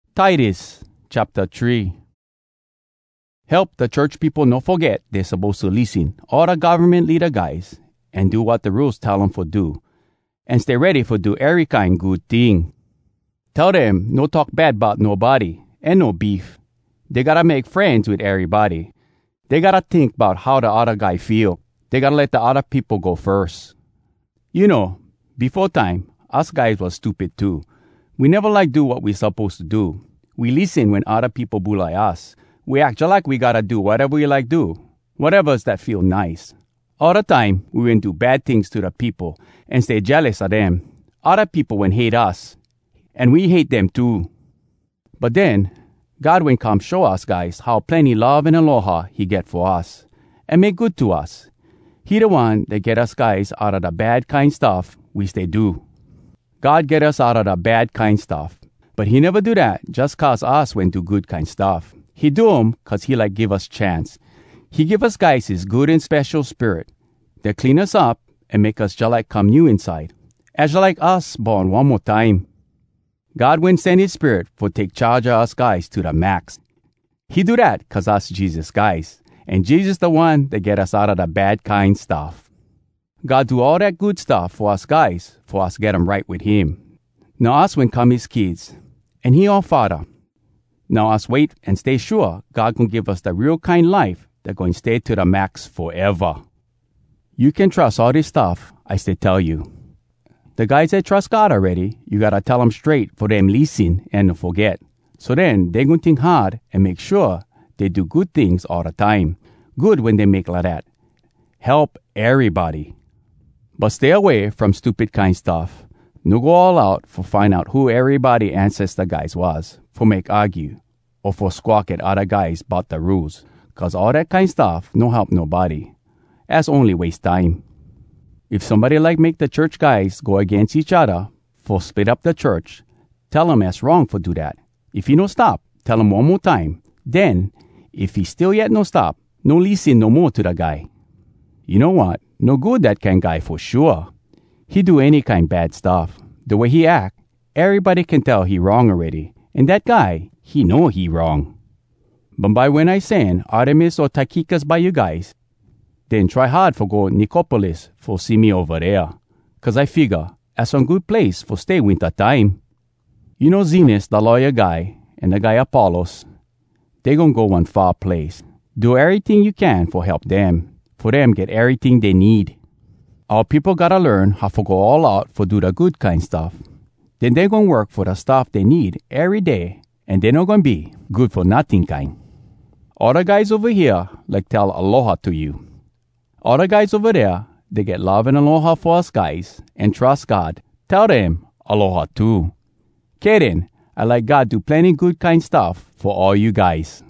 Titus chapter 3. Help the church people not forget they're supposed to listen all the government leader guys and do what the rules tell them for do. And stay ready for do every kind good thing. Tell them no talk bad about nobody and no beef. They gotta make friends with everybody. They gotta think about how the other guy feel. They gotta let the other people go first. You know, before time, us guys was stupid too. We never like do what we supposed to do. We listen when other people bully us. We act like we gotta do whatever we like do. Whatever's that feel nice. All the time, we went do bad things to the people and stay jealous of them. Other people went hate us. And we hate them too. But then, God will come show us guys how plenty love and aloha He get for us. And make good to us. He the one that get us guys out of the bad kind stuff we stay do. God get us out of the bad kind stuff. But He never do that just cause us went do good kind stuff. He do 'em cause He like give us chance. He give us guys His good and special spirit that clean us up and make us just like come new inside. As like us born one more time. God wouldn't send His spirit for take charge of us guys to the max. He do that cause us Jesus guys. And Jesus the one that get us out of the bad kind stuff. God do all that good stuff for us guys, for us get 'em right with Him. Now us when come His kids, and He our Father. Now us wait and stay sure God can give us the real kind life that going to stay to the max forever. You can trust all this stuff I stay tell you. The guys that trust God already, you gotta tell them straight for them listen and not forget. So then they gonna think hard and make sure they do good things all the time. Good when they make like that. Help everybody. But stay away from stupid kind stuff. No go all out for find out who everybody ancestor guys was, for make argue, or for squawk at other guys about the rules. Cause all that kind stuff no help nobody. That's only waste time. If somebody like make the church guys go against each other for split up the church, tell them that's wrong for do that. If he no stop, tell him one more time. Then, if he still yet no stop, no listen no more to the guy. You know what? No good that kind guy for sure. He do any kind bad stuff. The way he act, everybody can tell he wrong already. And that guy, he know he wrong. But by when I send Artemis or Tychicus by you guys, then try hard for go Nicopolis for see me over there. Cause I figure that's some good place for stay winter time. You know Zenas, the lawyer guy, and the guy Apollos, they gonna go one far place. Do everything you can for help them. For them get everything they need. Our people gotta learn how to go all out for do the good kind stuff. Then they gonna work for the stuff they need every day. And they not gonna be good for nothing kind. All the guys over here like tell aloha to you. All the guys over there, they get love and aloha for us guys and trust God. Tell them aloha too. Kaden, I like God do plenty good kind stuff for all you guys.